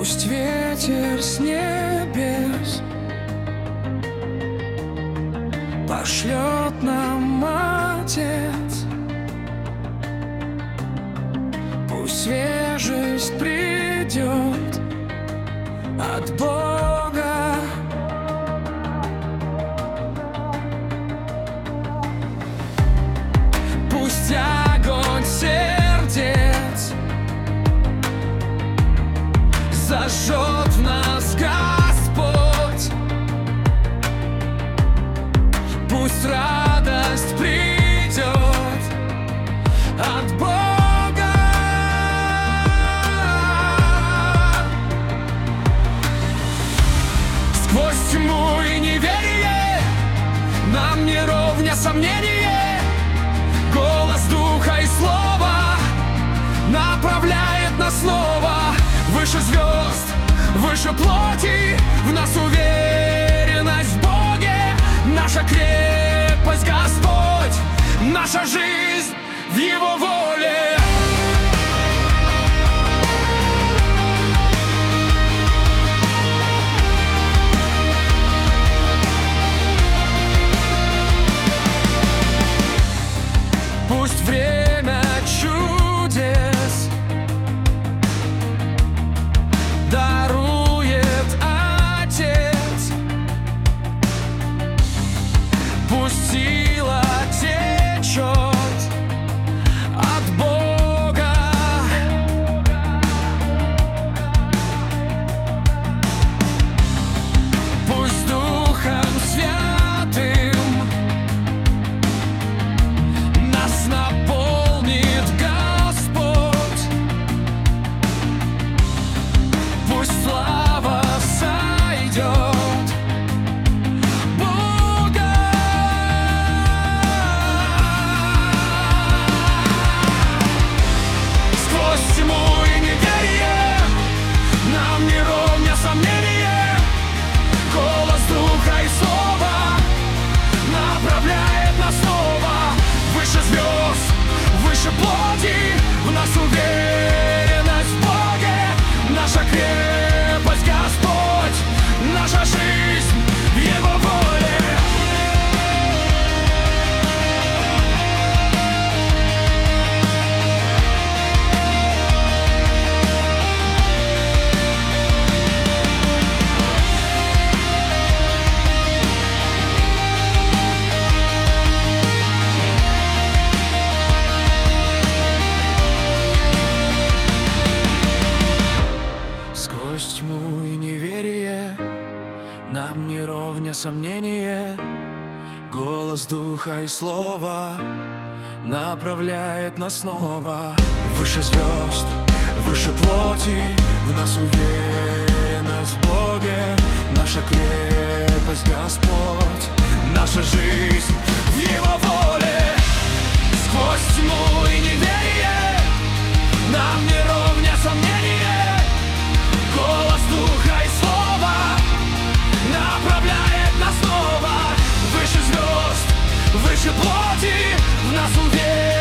Пусть ветер с небес пошлет нам Отец, пусть свежесть придет от Бога. Пусть огонь сердец зажжет в нас Господь, пусть радость придет от Бога. Сквозь тьму и неверие нам не ровня сомнение, голос Духа и Слова направляет нас снова. Выше звезд, выше плоти, в нас уверенность в Боге. Наша крепость Господь, наша жизнь в Его воле. Пусть время чудес дарует Отец, пусть сила течет от Бога. Пусть Духом Святым нас наполнит Господь, пусть слава сойдет Бога. Сквозь тьму и неверие нам не ровня сомнение, голос Духа и Слова направляет нас снова. Выше звезд, выше плоти, в нас уверенность в Боге. Наша крепость Господь, наша жизнь в Его воле. Сквозь тьму и неверие нам не ровня сомнение, голос Духа и Слова направляет нас снова. Выше звезд, выше плоти, в нас уверенность в Боге. Наша крепость Господь, наша жизнь в Его воле. Сквозь тьму и неверие нам не ровня сомнение, голос Духа и Слова направляет нас снова. Выше звезд, выше плоти, в нас уверенность